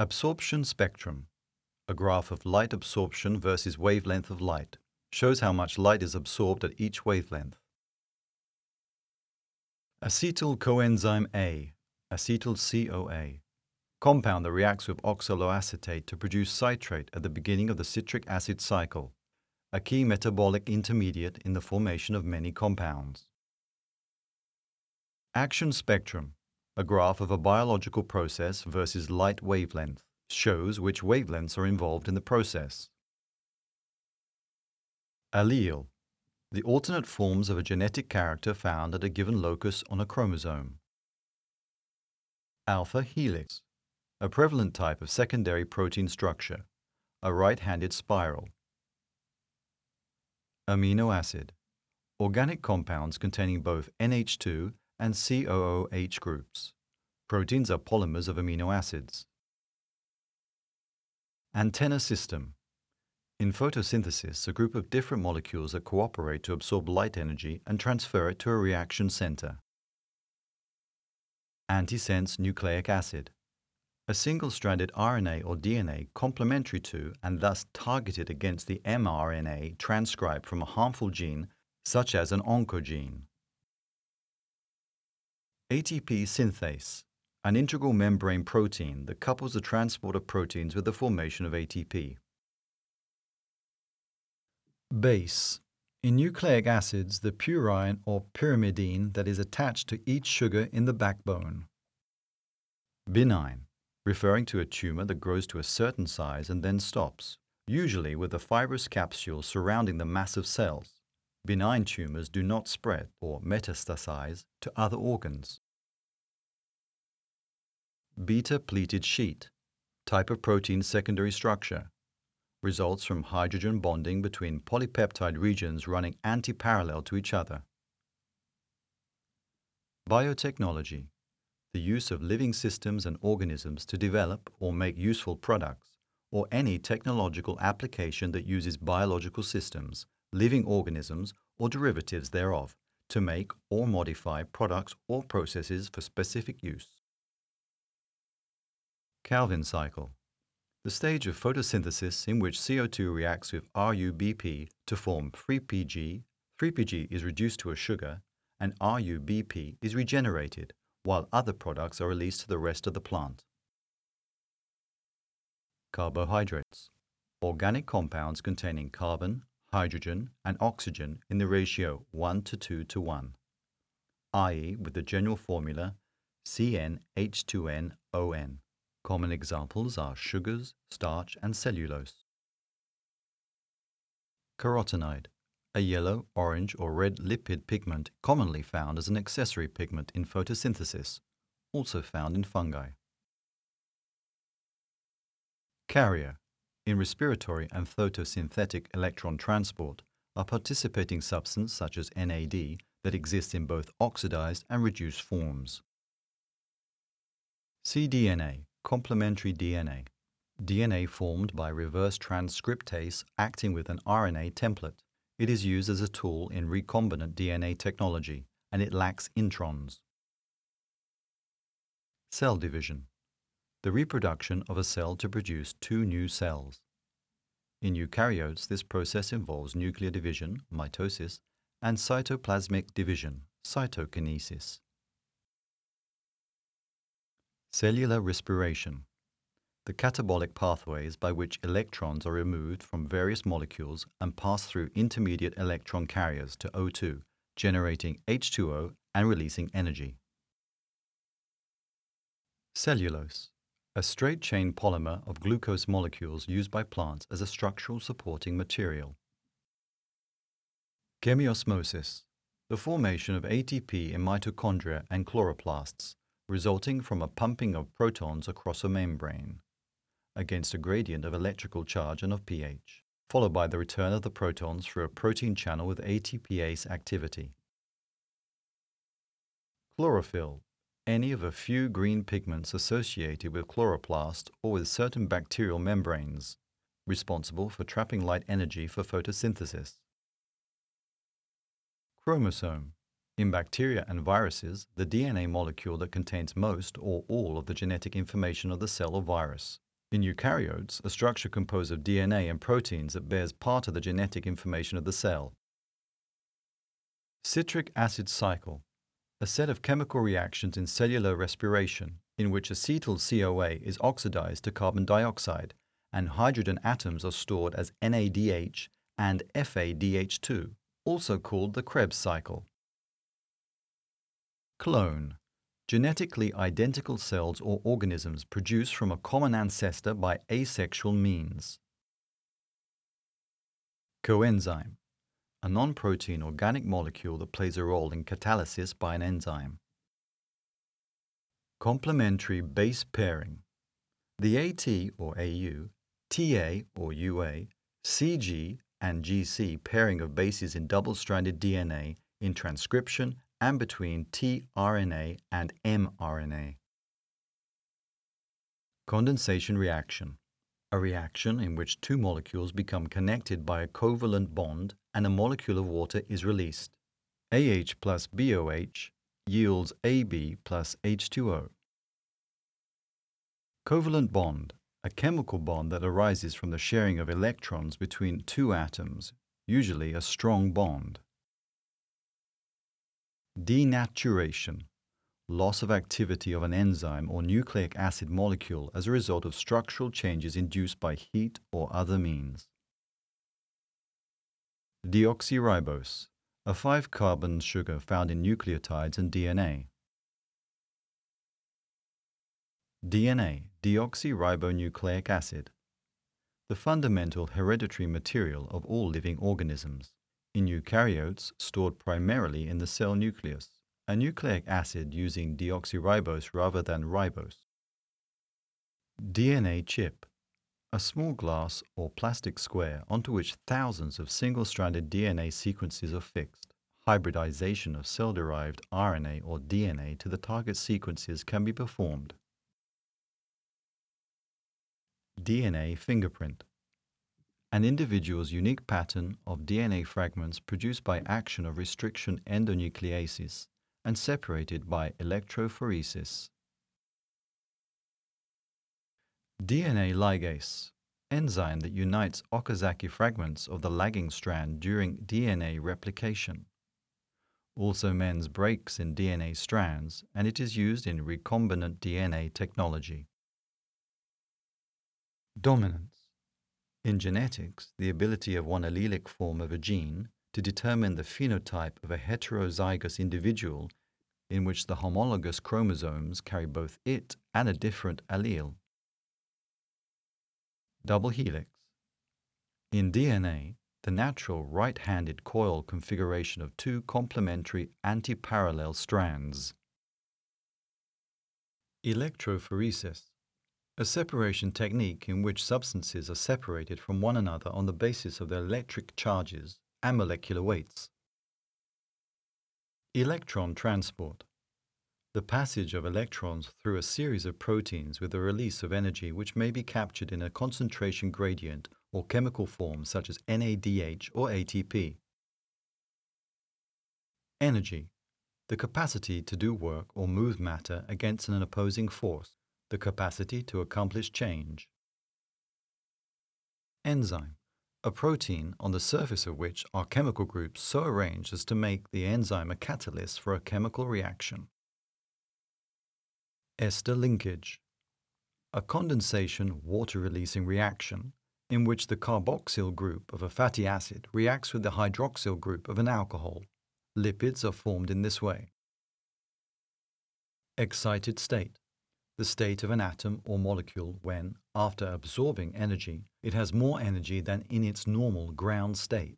Absorption spectrum, a graph of light absorption versus wavelength of light, shows how much light is absorbed at each wavelength. Acetyl coenzyme A, acetyl-CoA, compound that reacts with oxaloacetate to produce citrate at the beginning of the citric acid cycle, a key metabolic intermediate in the formation of many compounds. Action spectrum, a graph of a biological process versus light wavelength, shows which wavelengths are involved in the process. Allele, the alternate forms of a genetic character found at a given locus on a chromosome. Alpha helix, a prevalent type of secondary protein structure, a right-handed spiral. Amino acid, organic compounds containing both NH2 and COOH groups. Proteins are polymers of amino acids. Antenna system. In photosynthesis, a group of different molecules that cooperate to absorb light energy and transfer it to a reaction center. Antisense nucleic acid, a single-stranded RNA or DNA complementary to and thus targeted against the mRNA transcribed from a harmful gene such as an oncogene. ATP synthase, an integral membrane protein that couples the transport of proteins with the formation of ATP. Base. In nucleic acids, the purine or pyrimidine that is attached to each sugar in the backbone. Benign, referring to a tumor that grows to a certain size and then stops, usually with a fibrous capsule surrounding the mass of cells. Benign tumors do not spread or metastasize to other organs. Beta-pleated sheet, type of protein secondary structure, results from hydrogen bonding between polypeptide regions running antiparallel to each other. Biotechnology, the use of living systems and organisms to develop or make useful products, or any technological application that uses biological systems, living organisms, or derivatives thereof to make or modify products or processes for specific use. Calvin cycle, the stage of photosynthesis in which CO2 reacts with RuBP to form 3Pg. 3Pg is reduced to a sugar, and RuBP is regenerated, while other products are released to the rest of the plant. Carbohydrates, organic compounds containing carbon, hydrogen, and oxygen in the ratio 1:2:1, i.e. with the general formula CnH2nON. Common examples are sugars, starch, and cellulose. Carotenoid, a yellow, orange, or red lipid pigment commonly found as an accessory pigment in photosynthesis, also found in fungi. Carrier, in respiratory and photosynthetic electron transport, a participating substance such as NAD that exists in both oxidized and reduced forms. cDNA, complementary DNA, DNA formed by reverse transcriptase acting with an RNA template. It is used as a tool in recombinant DNA technology, and it lacks introns. Cell division, the reproduction of a cell to produce two new cells. In eukaryotes, this process involves nuclear division, mitosis, and cytoplasmic division, cytokinesis. Cellular respiration, the catabolic pathways by which electrons are removed from various molecules and pass through intermediate electron carriers to O2, generating H2O and releasing energy. Cellulose, a straight-chain polymer of glucose molecules used by plants as a structural supporting material. Chemiosmosis, the formation of ATP in mitochondria and chloroplasts, resulting from a pumping of protons across a membrane, against a gradient of electrical charge and of pH, followed by the return of the protons through a protein channel with ATPase activity. Chlorophyll, any of a few green pigments associated with chloroplast or with certain bacterial membranes, responsible for trapping light energy for photosynthesis. Chromosome, in bacteria and viruses, the DNA molecule that contains most or all of the genetic information of the cell or virus. In eukaryotes, a structure composed of DNA and proteins that bears part of the genetic information of the cell. Citric acid cycle, a set of chemical reactions in cellular respiration in which acetyl-CoA is oxidized to carbon dioxide and hydrogen atoms are stored as NADH and FADH2, also called the Krebs cycle. Clone, genetically identical cells or organisms produced from a common ancestor by asexual means. Coenzyme, a non-protein organic molecule that plays a role in catalysis by an enzyme. Complementary base pairing. The AT or AU, TA or UA, CG and GC pairing of bases in double-stranded DNA in transcription and between tRNA and mRNA. Condensation reaction, a reaction in which two molecules become connected by a covalent bond and a molecule of water is released. AH plus BOH yields AB plus H2O. Covalent bond, a chemical bond that arises from the sharing of electrons between two atoms, usually a strong bond. Denaturation, loss of activity of an enzyme or nucleic acid molecule as a result of structural changes induced by heat or other means. Deoxyribose, a 5-carbon sugar found in nucleotides and DNA. DNA, deoxyribonucleic acid, the fundamental hereditary material of all living organisms. In eukaryotes, stored primarily in the cell nucleus, a nucleic acid using deoxyribose rather than ribose. DNA chip, a small glass or plastic square onto which thousands of single-stranded DNA sequences are fixed. Hybridization of cell-derived RNA or DNA to the target sequences can be performed. DNA fingerprint, an individual's unique pattern of DNA fragments produced by action of restriction endonucleases and separated by electrophoresis. DNA ligase, enzyme that unites Okazaki fragments of the lagging strand during DNA replication. Also mends breaks in DNA strands, and it is used in recombinant DNA technology. Dominance. In genetics, the ability of one allelic form of a gene to determine the phenotype of a heterozygous individual in which the homologous chromosomes carry both it and a different allele. Double helix. In DNA, the natural right-handed coil configuration of two complementary antiparallel strands. Electrophoresis, a separation technique in which substances are separated from one another on the basis of their electric charges and molecular weights. Electron transport, the passage of electrons through a series of proteins with the release of energy which may be captured in a concentration gradient or chemical form such as NADH or ATP. Energy, the capacity to do work or move matter against an opposing force, the capacity to accomplish change. Enzyme, a protein on the surface of which are chemical groups so arranged as to make the enzyme a catalyst for a chemical reaction. Ester linkage, a condensation water-releasing reaction in which the carboxyl group of a fatty acid reacts with the hydroxyl group of an alcohol. Lipids are formed in this way. Excited state, the state of an atom or molecule when, after absorbing energy, it has more energy than in its normal ground state.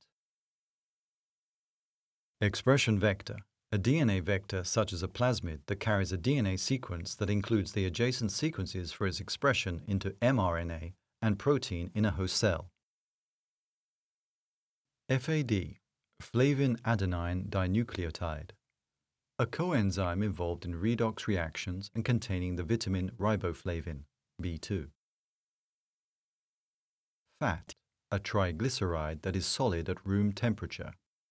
Expression vector, a DNA vector such as a plasmid that carries a DNA sequence that includes the adjacent sequences for its expression into mRNA and protein in a host cell. FAD, flavin adenine dinucleotide, a coenzyme involved in redox reactions and containing the vitamin riboflavin, B2. Fat, a triglyceride that is solid at room temperature.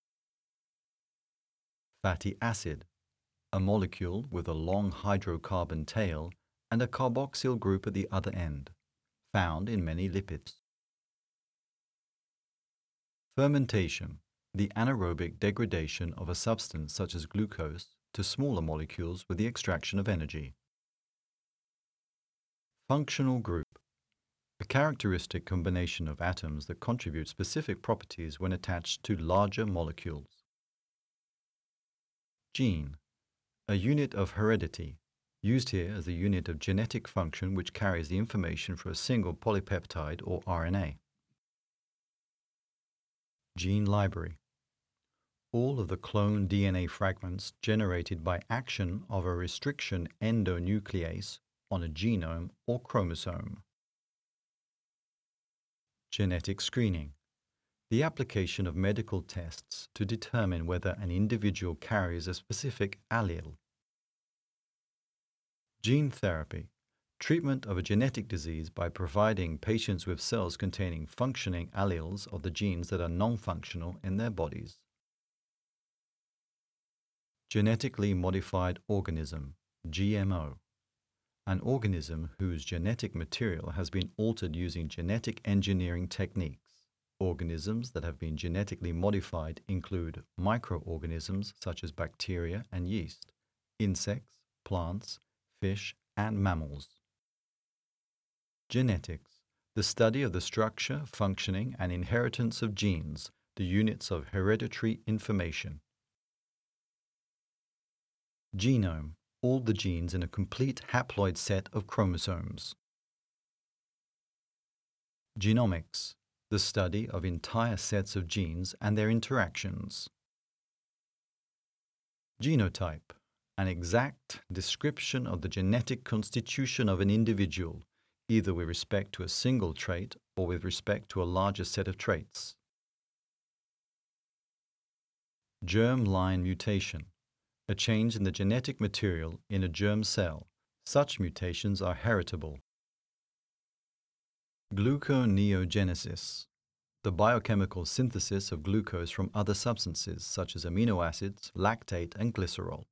Fatty acid, a molecule with a long hydrocarbon tail and a carboxyl group at the other end. found in many lipids. Fermentation, the anaerobic degradation of a substance such as glucose to smaller molecules with the extraction of energy. Functional group, a characteristic combination of atoms that contribute specific properties when attached to larger molecules. Gene, a unit of heredity, used here as a unit of genetic function which carries the information for a single polypeptide or RNA. Gene library, all of the clone DNA fragments generated by action of a restriction endonuclease on a genome or chromosome. Genetic screening, the application of medical tests to determine whether an individual carries a specific allele. Gene therapy, treatment of a genetic disease by providing patients with cells containing functioning alleles of the genes that are non-functional in their bodies. Genetically modified organism, GMO, an organism whose genetic material has been altered using genetic engineering techniques. Organisms that have been genetically modified include microorganisms such as bacteria and yeast, insects, plants, fish, and mammals. Genetics, the study of the structure, functioning, and inheritance of genes, the units of hereditary information. Genome, all the genes in a complete haploid set of chromosomes. Genomics, the study of entire sets of genes and their interactions. Genotype, an exact description of the genetic constitution of an individual, either with respect to a single trait or with respect to a larger set of traits. Germ-line mutation, a change in the genetic material in a germ cell. Such mutations are heritable. Gluconeogenesis, the biochemical synthesis of glucose from other substances such as amino acids, lactate, and glycerol.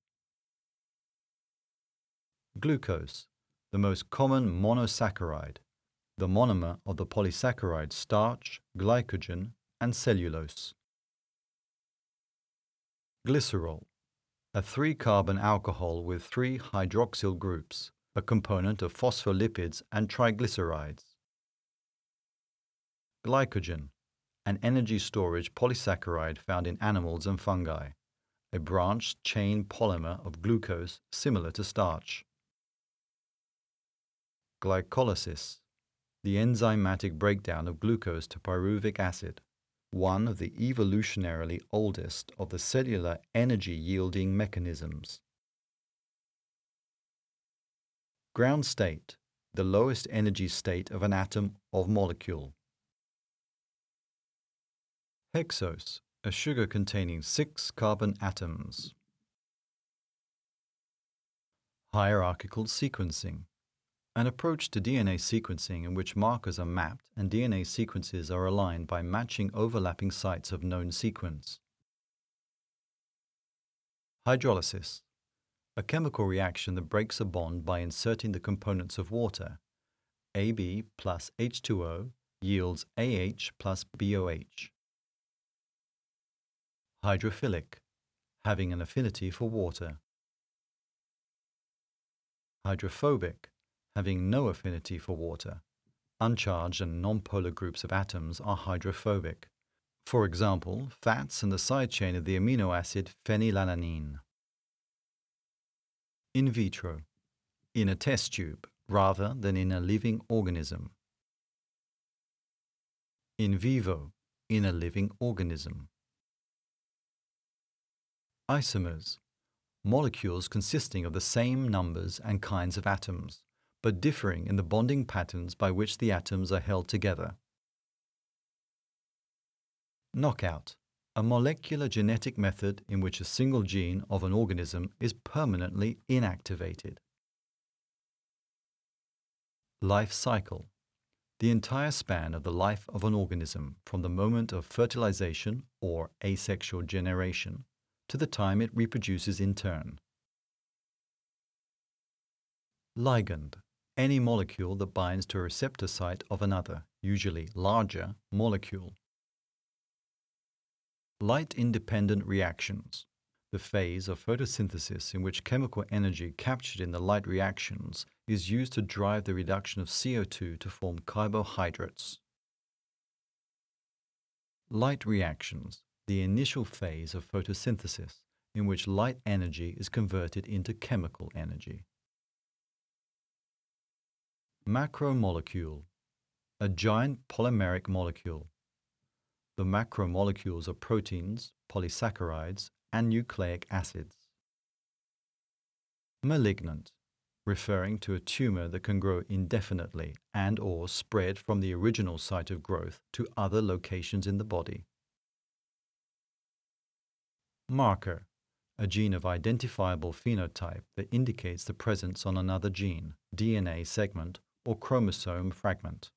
Glucose, the most common monosaccharide, the monomer of the polysaccharide starch, glycogen, and cellulose. Glycerol, a 3-carbon alcohol with 3 hydroxyl groups, a component of phospholipids and triglycerides. Glycogen, an energy storage polysaccharide found in animals and fungi, a branched chain polymer of glucose similar to starch. Glycolysis, the enzymatic breakdown of glucose to pyruvic acid, one of the evolutionarily oldest of the cellular energy-yielding mechanisms. Ground state, the lowest energy state of an atom or molecule. Hexose, a sugar containing 6 carbon atoms. Hierarchical sequencing, an approach to DNA sequencing in which markers are mapped and DNA sequences are aligned by matching overlapping sites of known sequence. Hydrolysis, a chemical reaction that breaks a bond by inserting the components of water. Ab plus H2O yields AH plus BOH. Hydrophilic, having an affinity for water. Hydrophobic, having no affinity for water. Uncharged and nonpolar groups of atoms are hydrophobic. For example, fats and the side chain of the amino acid phenylalanine. In vitro, in a test tube rather than in a living organism. In vivo, in a living organism. Isomers, molecules consisting of the same numbers and kinds of atoms, but differing in the bonding patterns by which the atoms are held together. Knockout, a molecular genetic method in which a single gene of an organism is permanently inactivated. Life cycle, the entire span of the life of an organism from the moment of fertilization or asexual generation to the time it reproduces in turn. Ligand, any molecule that binds to a receptor site of another, usually larger, molecule. Light-independent reactions. The phase of photosynthesis in which chemical energy captured in the light reactions is used to drive the reduction of CO2 to form carbohydrates. Light reactions. The initial phase of photosynthesis in which light energy is converted into chemical energy. Macromolecule. A giant polymeric molecule. The macromolecules are proteins, polysaccharides, and nucleic acids. Malignant, referring to a tumor that can grow indefinitely and/or spread from the original site of growth to other locations in the body. Marker, a gene of identifiable phenotype that indicates the presence on another gene, DNA segment, or chromosome fragment.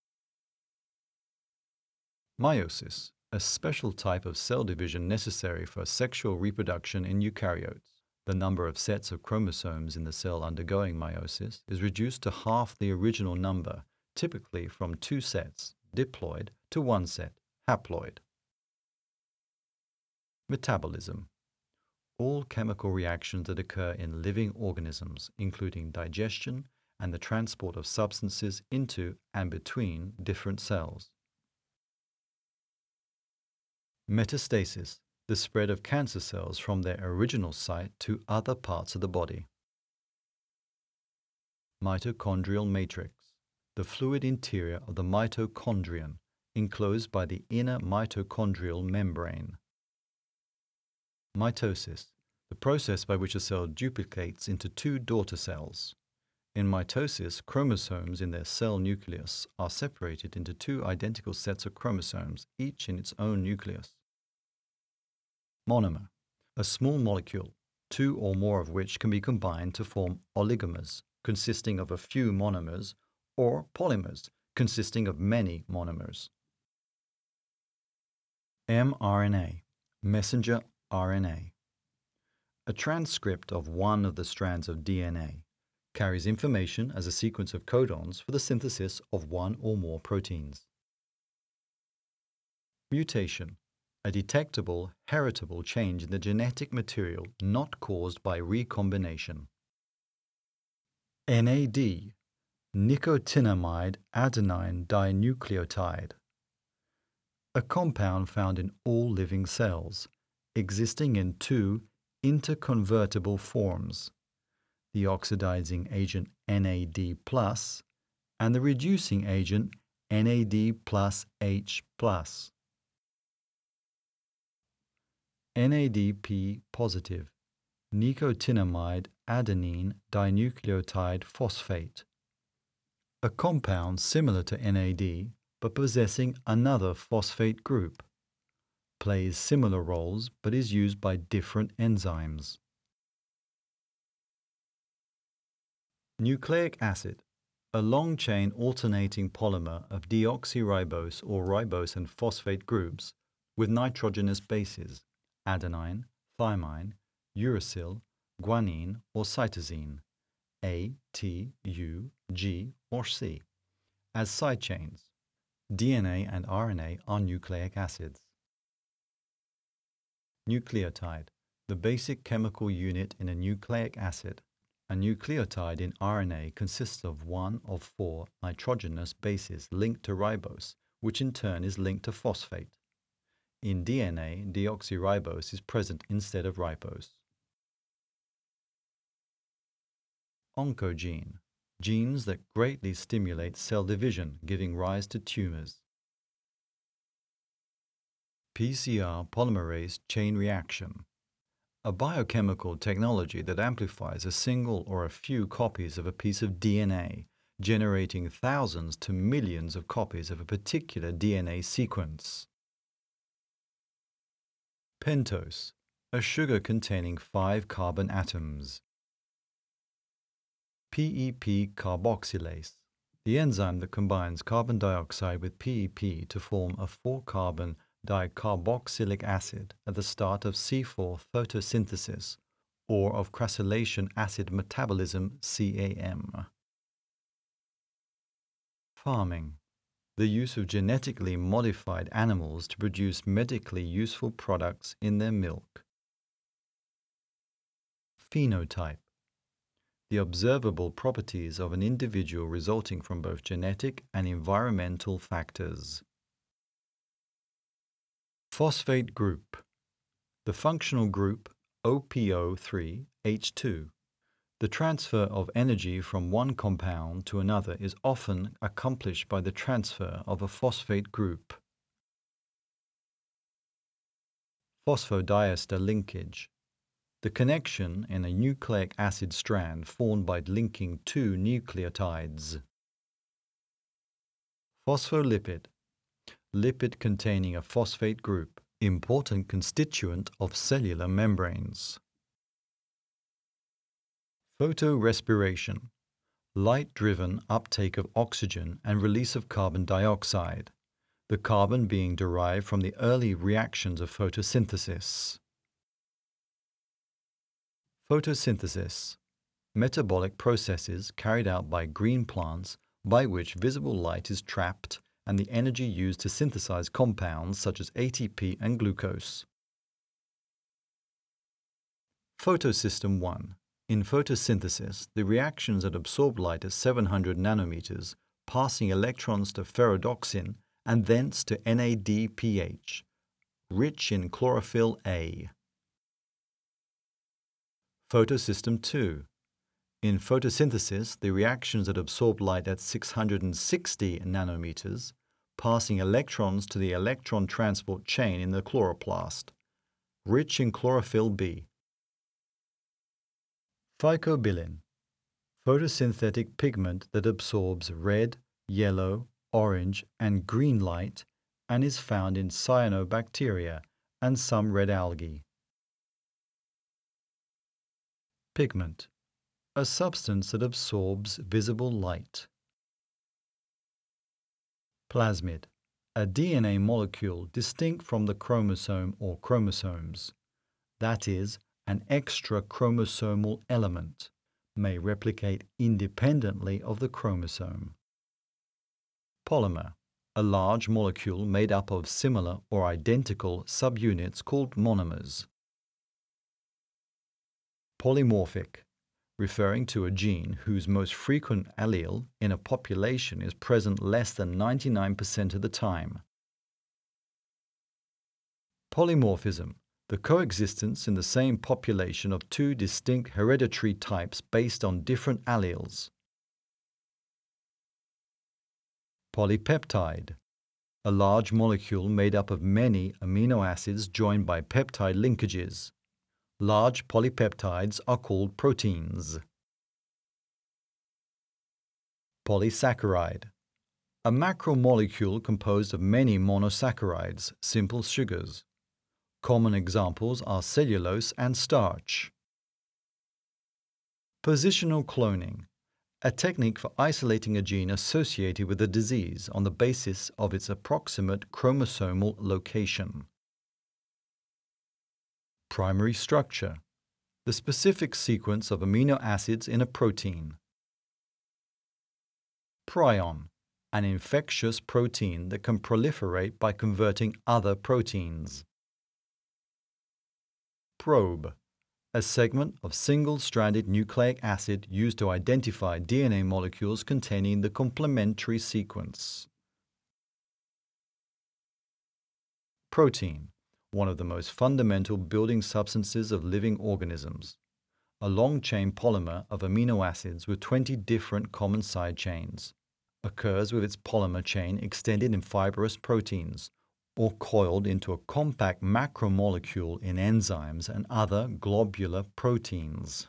Meiosis, a special type of cell division necessary for sexual reproduction in eukaryotes. The number of sets of chromosomes in the cell undergoing meiosis is reduced to half the original number, typically from 2 sets, diploid, to 1 set, haploid. Metabolism. All chemical reactions that occur in living organisms, including digestion and the transport of substances into and between different cells. Metastasis, the spread of cancer cells from their original site to other parts of the body. Mitochondrial matrix, the fluid interior of the mitochondrion, enclosed by the inner mitochondrial membrane. Mitosis, the process by which a cell duplicates into 2 daughter cells. In mitosis, chromosomes in their cell nucleus are separated into 2 identical sets of chromosomes, each in its own nucleus. Monomer, a small molecule, 2 or more of which can be combined to form oligomers, consisting of a few monomers, or polymers, consisting of many monomers. mRNA, messenger RNA. A transcript of one of the strands of DNA carries information as a sequence of codons for the synthesis of one or more proteins. Mutation, a detectable, heritable change in the genetic material not caused by recombination. NAD, nicotinamide adenine dinucleotide. A compound found in all living cells, existing in 2 interconvertible forms, the oxidizing agent NAD+, and the reducing agent NAD plus H+. NADP positive, nicotinamide adenine dinucleotide phosphate. A compound similar to NAD but possessing another phosphate group. Plays similar roles but is used by different enzymes. Nucleic acid, a long-chain alternating polymer of deoxyribose or ribose and phosphate groups with nitrogenous bases, adenine, thymine, uracil, guanine or cytosine, A, T, U, G or C, as side chains. DNA and RNA are nucleic acids. Nucleotide, the basic chemical unit in a nucleic acid. A nucleotide in RNA consists of one of 4 nitrogenous bases linked to ribose, which in turn is linked to phosphate. In DNA, deoxyribose is present instead of ribose. Oncogene, genes that greatly stimulate cell division, giving rise to tumors. PCR polymerase chain reaction, a biochemical technology that amplifies a single or a few copies of a piece of DNA, generating thousands to millions of copies of a particular DNA sequence. Pentose, a sugar containing 5 carbon atoms. PEP carboxylase, the enzyme that combines carbon dioxide with PEP to form a 4-carbon dicarboxylic acid at the start of C4 photosynthesis, or of crassylation acid metabolism CAM. Farming. The use of genetically modified animals to produce medically useful products in their milk. Phenotype. The observable properties of an individual resulting from both genetic and environmental factors. Phosphate group. The functional group OPO3H2. The transfer of energy from one compound to another is often accomplished by the transfer of a phosphate group. Phosphodiester linkage. The connection in a nucleic acid strand formed by linking two nucleotides. Phospholipid. Lipid containing a phosphate group, important constituent of cellular membranes. Photorespiration. Light-driven uptake of oxygen and release of carbon dioxide, the carbon being derived from the early reactions of photosynthesis. Photosynthesis. Metabolic processes carried out by green plants by which visible light is trapped and the energy used to synthesize compounds such as ATP and glucose. Photosystem 1. In photosynthesis, the reactions that absorb light at 700 nanometers, passing electrons to ferredoxin and thence to NADPH, rich in chlorophyll A. Photosystem 2. In photosynthesis, the reactions that absorb light at 660 nanometers, passing electrons to the electron transport chain in the chloroplast, rich in chlorophyll B. Phycobilin. Photosynthetic pigment that absorbs red, yellow, orange, and green light and is found in cyanobacteria and some red algae. Pigment. A substance that absorbs visible light. Plasmid. A DNA molecule distinct from the chromosome or chromosomes. That is, an extra chromosomal element, may replicate independently of the chromosome. Polymer. A large molecule made up of similar or identical subunits called monomers. Polymorphic. Referring to a gene whose most frequent allele in a population is present less than 99% of the time. Polymorphism. The coexistence in the same population of two distinct hereditary types based on different alleles. Polypeptide. A large molecule made up of many amino acids joined by peptide linkages. Large polypeptides are called proteins. Polysaccharide. A macromolecule composed of many monosaccharides, simple sugars. Common examples are cellulose and starch. Positional cloning. A technique for isolating a gene associated with a disease on the basis of its approximate chromosomal location. Primary structure. The specific sequence of amino acids in a protein. Prion. An infectious protein that can proliferate by converting other proteins. Probe. A segment of single-stranded nucleic acid used to identify DNA molecules containing the complementary sequence. Protein. One of the most fundamental building substances of living organisms. A long-chain polymer of amino acids with 20 different common side chains. Occurs with its polymer chain extended in fibrous proteins, or coiled into a compact macromolecule in enzymes and other globular proteins.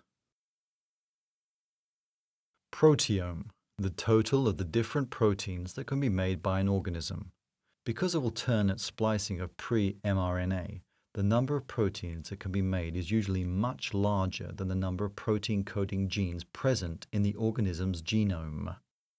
Proteome. The total of the different proteins that can be made by an organism. Because of alternate splicing of pre-mRNA, the number of proteins that can be made is usually much larger than the number of protein-coding genes present in the organism's genome.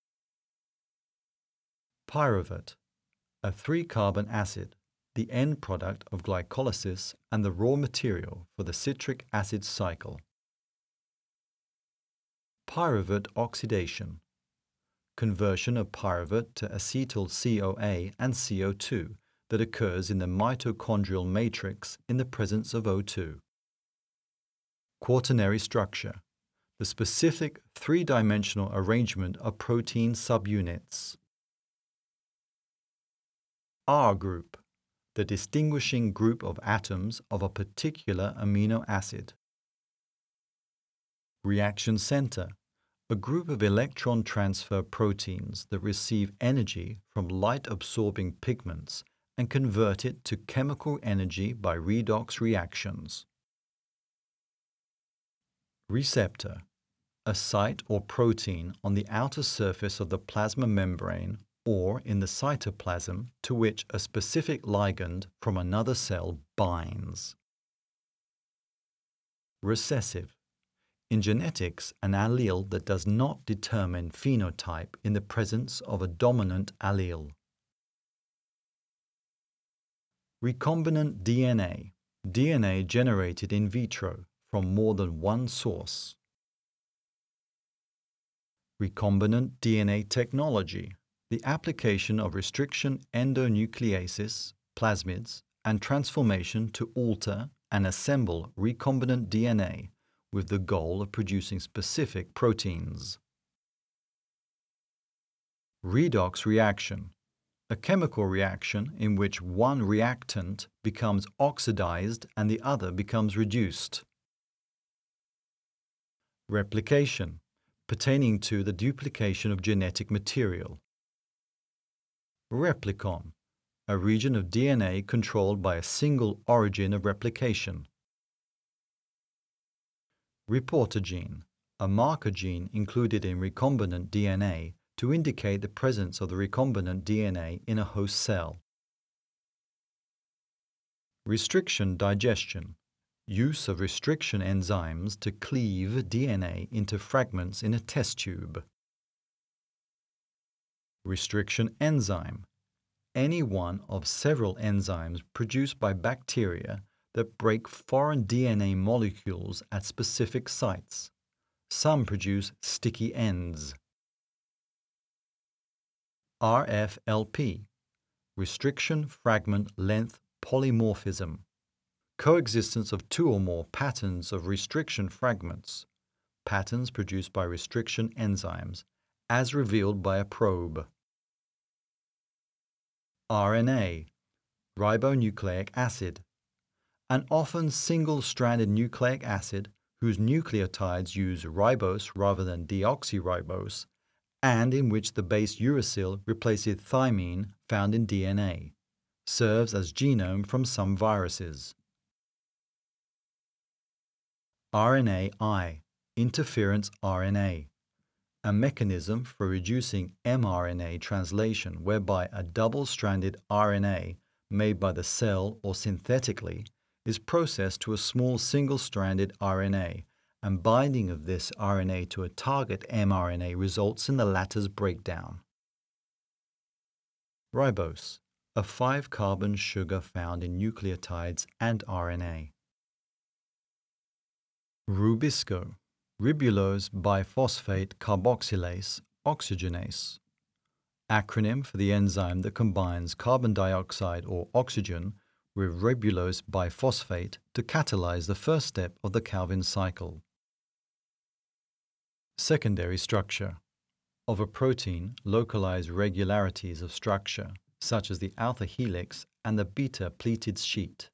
Pyruvate. A 3-carbon acid, the end product of glycolysis and the raw material for the citric acid cycle. Pyruvate oxidation. conversion of pyruvate to acetyl CoA and CO2 that occurs in the mitochondrial matrix in the presence of O2. Quaternary structure, the specific three-dimensional arrangement of protein subunits. R group, the distinguishing group of atoms of a particular amino acid. Reaction center, a group of electron transfer proteins that receive energy from light-absorbing pigments and convert it to chemical energy by redox reactions. Receptor, a site or protein on the outer surface of the plasma membrane or in the cytoplasm to which a specific ligand from another cell binds. Recessive, in genetics, an allele that does not determine phenotype in the presence of a dominant allele. Recombinant DNA, DNA generated in vitro from more than one source. Recombinant DNA technology, the application of restriction endonucleases, plasmids, and transformation to alter and assemble recombinant DNA with the goal of producing specific proteins. Redox reaction, a chemical reaction in which one reactant becomes oxidized and the other becomes reduced. Replication, pertaining to the duplication of genetic material. Replicon, a region of DNA controlled by a single origin of replication. Reporter gene, a marker gene included in recombinant DNA to indicate the presence of the recombinant DNA in a host cell. Restriction digestion, use of restriction enzymes to cleave DNA into fragments in a test tube. Restriction enzyme, any one of several enzymes produced by bacteria that break foreign DNA molecules at specific sites. Some produce sticky ends. RFLP, restriction fragment length polymorphism, coexistence of two or more patterns of restriction fragments, patterns produced by restriction enzymes, as revealed by a probe. RNA, ribonucleic acid, an often single-stranded nucleic acid whose nucleotides use ribose rather than deoxyribose, and in which the base uracil replaces thymine found in DNA, serves as genome from some viruses. RNAi, interference RNA, a mechanism for reducing mRNA translation whereby a double-stranded RNA made by the cell or synthetically is processed to a small single-stranded RNA, and binding of this RNA to a target mRNA results in the latter's breakdown. Ribose, a 5-carbon sugar found in nucleotides and RNA. Rubisco, ribulose biphosphate carboxylase oxygenase, acronym for the enzyme that combines carbon dioxide or oxygen with ribulose biphosphate to catalyze the first step of the Calvin cycle. Secondary structure. Of a protein, localized regularities of structure, such as the alpha helix and the beta pleated sheet.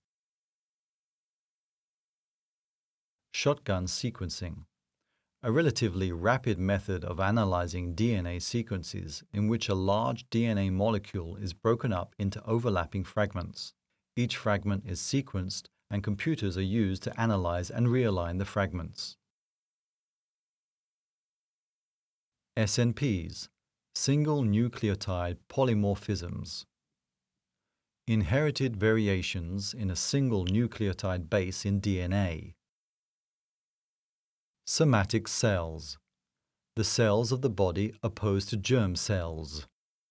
Shotgun sequencing, a relatively rapid method of analyzing DNA sequences in which a large DNA molecule is broken up into overlapping fragments. Each fragment is sequenced, and computers are used to analyze and realign the fragments. SNPs, single nucleotide polymorphisms, inherited variations in a single nucleotide base in DNA. Somatic cells, the cells of the body opposed to germ cells.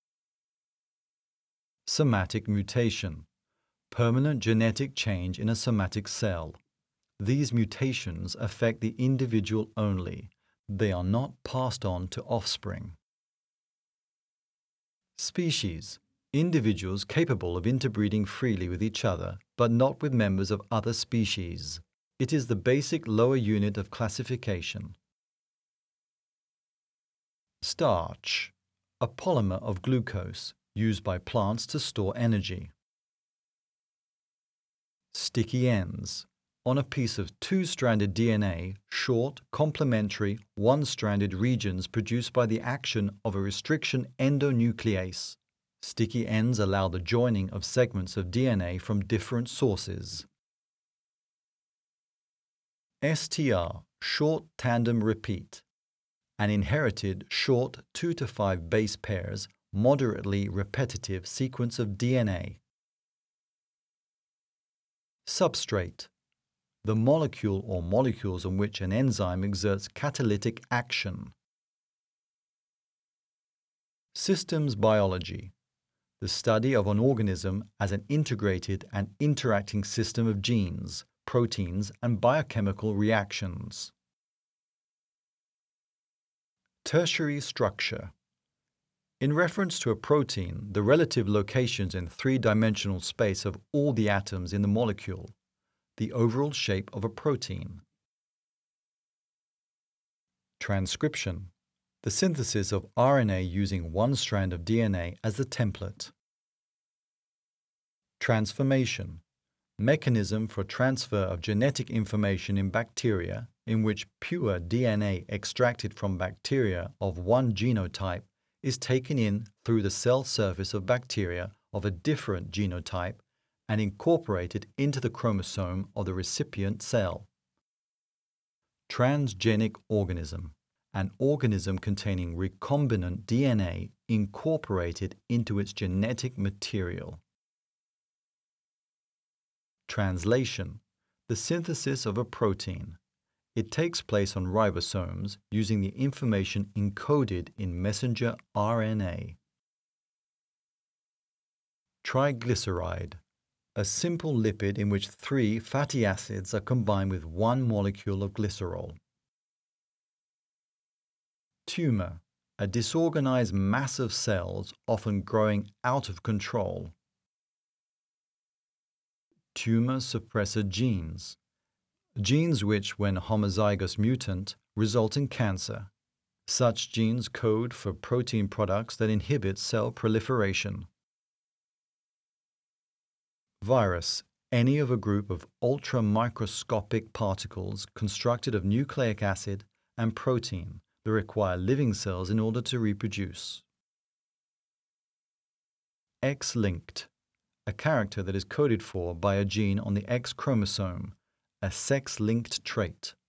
Somatic mutation, permanent genetic change in a somatic cell. These mutations affect the individual only. They are not passed on to offspring. Species. Individuals capable of interbreeding freely with each other, but not with members of other species. It is the basic lower unit of classification. Starch. A polymer of glucose, used by plants to store energy. Sticky ends. On a piece of two-stranded DNA, short, complementary, one-stranded regions produced by the action of a restriction endonuclease. Sticky ends allow the joining of segments of DNA from different sources. STR, short tandem repeat. An inherited short 2 to 5 base pairs, moderately repetitive sequence of DNA. Substrate. The molecule or molecules on which an enzyme exerts catalytic action. Systems biology. The study of an organism as an integrated and interacting system of genes, proteins, and biochemical reactions. Tertiary structure. In reference to a protein, the relative locations in three-dimensional space of all the atoms in the molecule, the overall shape of a protein. Transcription. The synthesis of RNA using one strand of DNA as the template. Transformation. Mechanism for transfer of genetic information in bacteria, in which pure DNA extracted from bacteria of one genotype is taken in through the cell surface of bacteria of a different genotype and incorporated into the chromosome of the recipient cell. Transgenic organism. An organism containing recombinant DNA incorporated into its genetic material. Translation. The synthesis of a protein. It takes place on ribosomes using the information encoded in messenger RNA. Triglyceride. A simple lipid in which 3 fatty acids are combined with one molecule of glycerol. Tumor. A disorganized mass of cells, often growing out of control. Tumor suppressor genes. Genes which, when homozygous mutant, result in cancer. Such genes code for protein products that inhibit cell proliferation. Virus. Any of a group of ultramicroscopic particles constructed of nucleic acid and protein that require living cells in order to reproduce. X-linked. A character that is coded for by a gene on the X chromosome, a sex-linked trait.